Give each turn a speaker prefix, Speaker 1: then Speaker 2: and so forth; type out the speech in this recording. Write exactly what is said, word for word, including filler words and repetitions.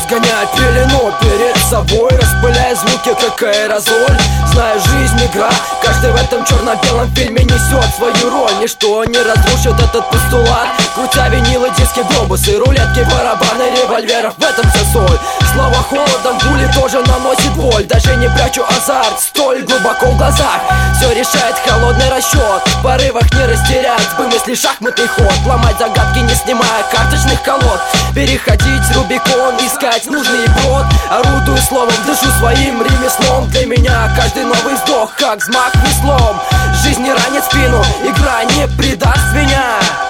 Speaker 1: разгонять пелену перед собой, распыляя звуки, как аэрозоль. Знаю, жизнь игра, каждый в этом черно-белом фильме несет свою роль. Ничто не разрушит этот постулат, крутя винилы, диски, глобусы, рулетки, барабаны, револьверов, в этом вся соль. Слово холодом пули тоже наносит боль. Даже не прячу азарт, столь глубоко в глазах. Все решает холодный расчет, в порывах не растерять вымысли шахматный ход. Ломать загадки, не снимая карточных колод, переходить Рубикон, искать нужный брод. Орудую словом, дышу своим ремеслом. Для меня каждый новый вздох, как взмах веслом. Жизнь не ранит спину, игра не предаст меня.